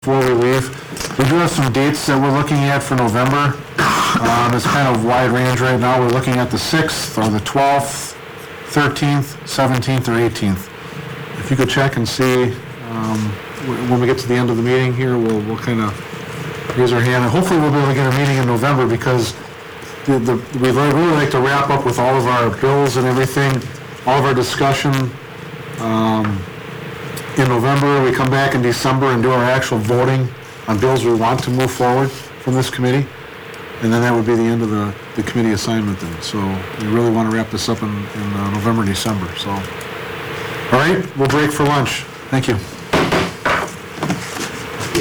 before we leave. We do have some dates that we're looking at for November. It's kind of wide range right now. We're looking at the 6th or the 12th, 13th, 17th, or 18th. If you could check and see when we get to the end of the meeting here, we'll kind of raise our hand. And hopefully we'll be able to get a meeting in November because we'd really like to wrap up with all of our bills and everything, all of our discussion. In November, we come back in December and do our actual voting on bills we want to move forward from this committee. And then that would be the end of the committee assignment then. So we really want to wrap this up in November, December. So, all right, we'll break for lunch. Thank you.